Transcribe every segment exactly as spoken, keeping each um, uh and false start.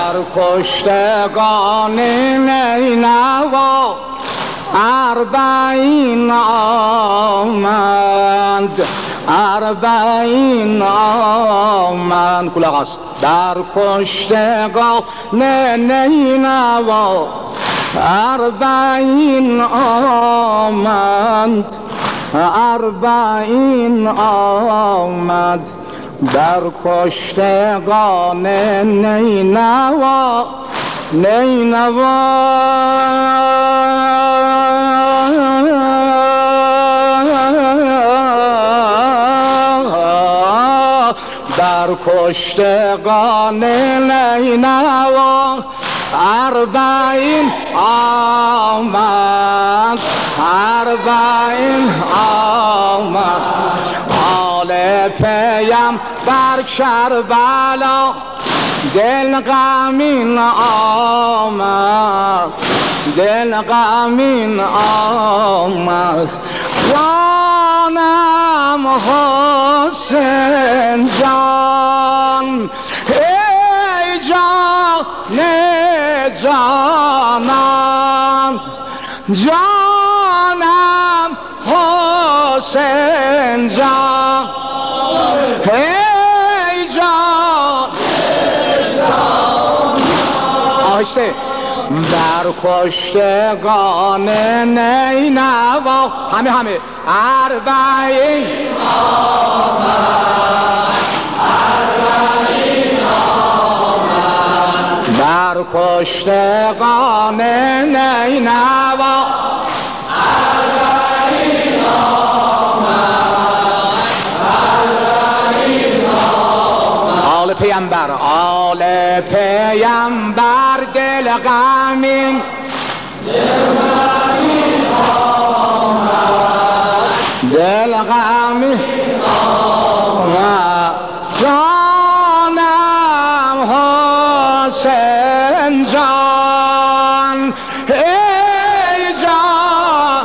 در کشتگان نینوا اربعین آمد، اربعین آمد. کلاغ است. در کشتگان نینوا اربعین آمد، اربعین آمد. در کشتگان نینوا نینوا در کشتگان نینوا اربعین آمد، اربعین آمد. آل پیم بر کربلا دل غمین آمد، دل غمین آمد. جانم حسین جان، ای جان جانان، جانم حسین جان، ای جان آهسته. در کشتگان نینوا همه همه اربعین آمد، اربعین آمد. در کشتگان نینوا اربعین آمد، اربعین آمد. آل پیامبر، آل پیامبر دل غمین، دل غمین آمد، دل غمین آمد. جانم حسین جان، ای جان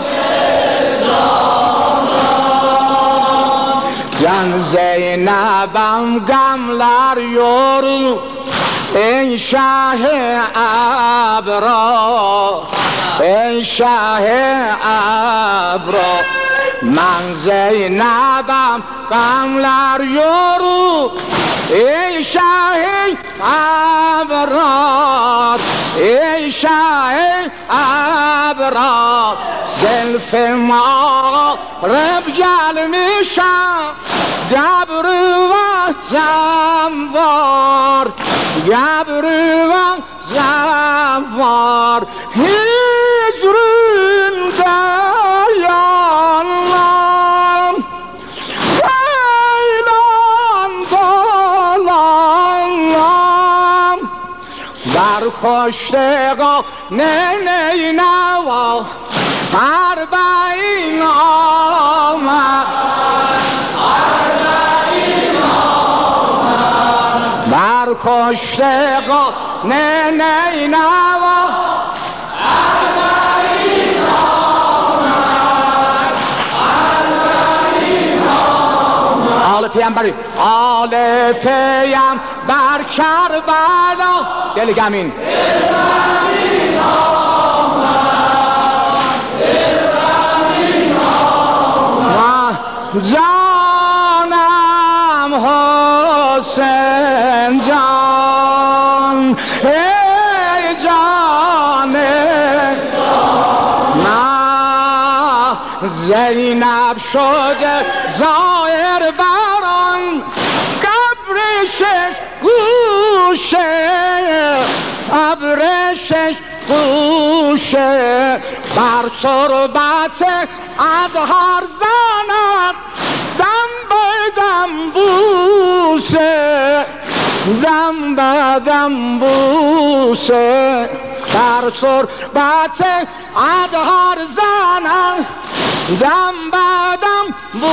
جان. زینبم گملر یورو ای شه ابرا، ای شه ابرا. من زینبم قملر یورو ای شه ابرا، ای شه ابرا. زلف ما رب گل میشم گبرو و زنوار، گبرو و زنوار. هجرون دیانم بیلان دالانم. در کشتگان نینوا اربعین آمد، اربعین آمد. در کشتگان نینوا اربعین آمد، اربعین آمد. آل پیامبری، آل پیامبر کربلا دل غمین، دل غمین آمد، دل غمین آمد. جانم حسین جان، ای جان نه. زینب شده ظاهر بران قبرشش گوشه، قبرشش گوشه. بر تربت اظهار زند دم به دم بوسه، دم به دم بوسه. در تربت اظهار زند دم به دم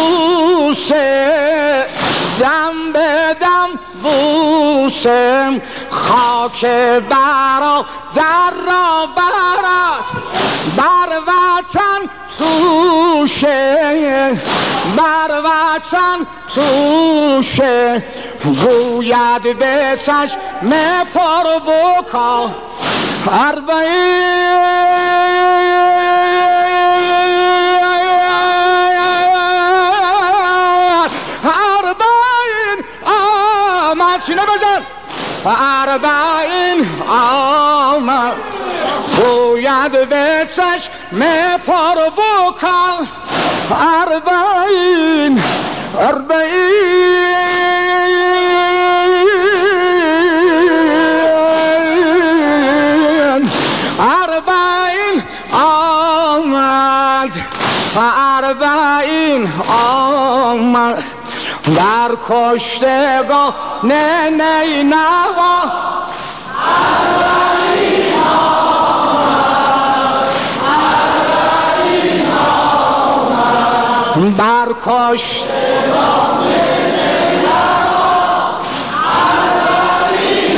بوسه، دم به دم بوسه. خاک برا در را برد بر وطن توشه، بر وطن توشه. گوید به چشم پر بکا اربعین اربعین آمد سینه بزن اربعین آمد گوید به چشم پر بکا اربعین اربعین اربعین آمد اربعین آمد در کشتگاه نه نه نوا اربعین آمد اربعین آمد بر کشتگاه نه نه نوا اربعین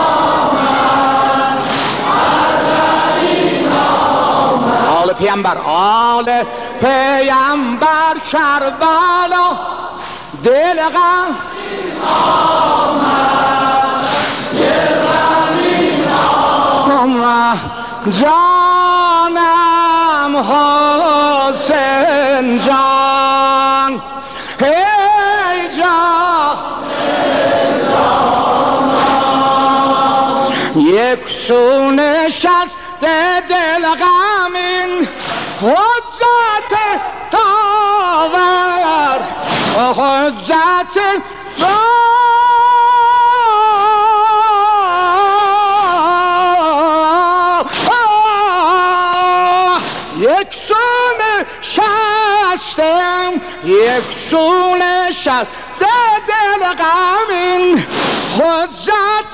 آمد اربعین آمد آل پیامبر آل پیامبر کربلا دل غم آمد دل غمین آمد جانم حسین جان ای جان یک سو نشست دل غمین حجت داور حجت یک سو نشستم یک سو نشست دل غمین حجت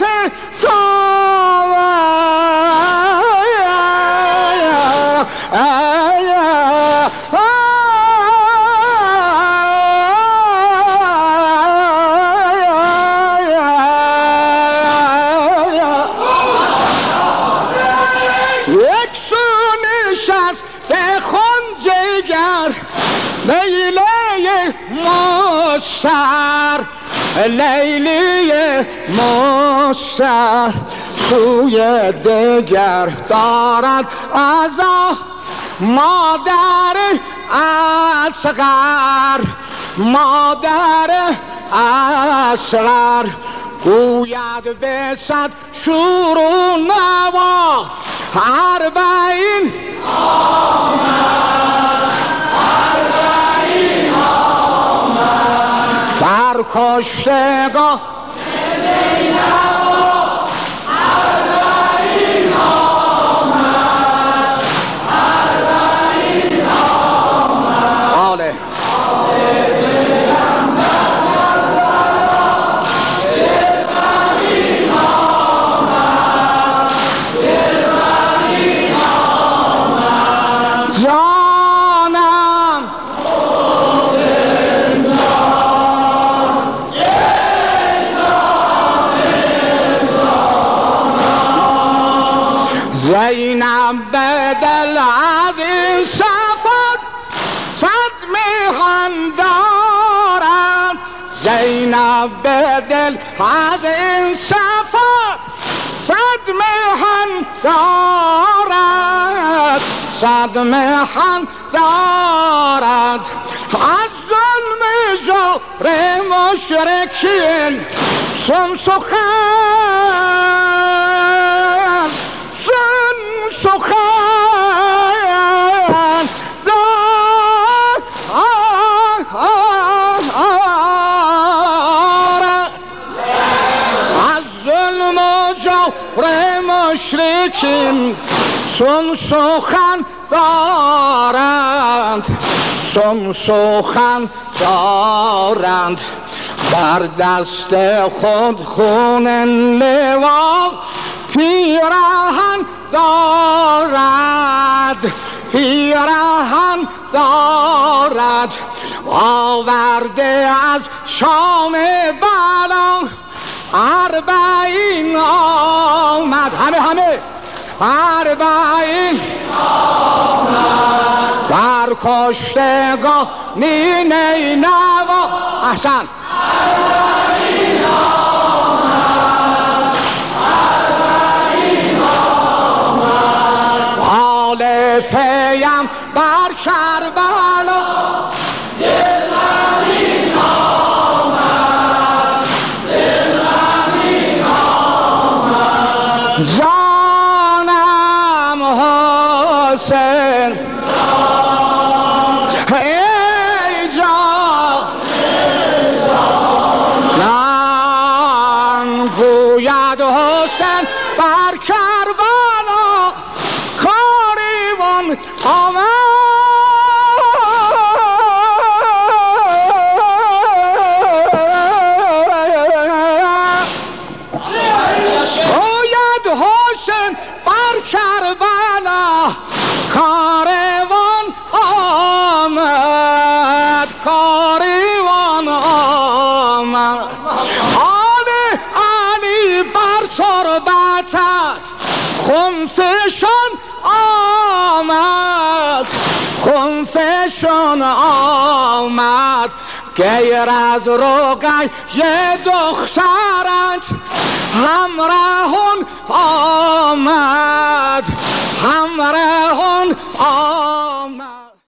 لیلی مستر سوی دگر دارد ازا مادر اصغر مادر اصغر گوید به صد شور و نوا اربعین آمد اربعین آمد در کشتگاه اربعین آمد اربعین آمد آله زینب به دل از این سفر صد میهن دارد زینب به دل از این سفر صد میهن دارد صد میهن دارد از ظلم جور مشرکین سم سخن سن سخن دارد از ظلم و جور مشرکین سن سخن دارند سن سخن دارند بر دست خود خون لوا پیراهن دارد پیراهن دارد آورده از شام بلا اربعین آمد همه همه اربعین آمد در کشتگاه نینی نوا احسن اربعین بر کربلا دلمین آمد دلمین آمد جانم حسین ای جان من گوید حسین بر کربلا کاریوان آمد گوید حسین بر کربلا کاروان آمد کاروان آمد آل علی بر تربتت خنفشان آمد خنفشان آمد غیر از رقیه دخترت همراهان آمد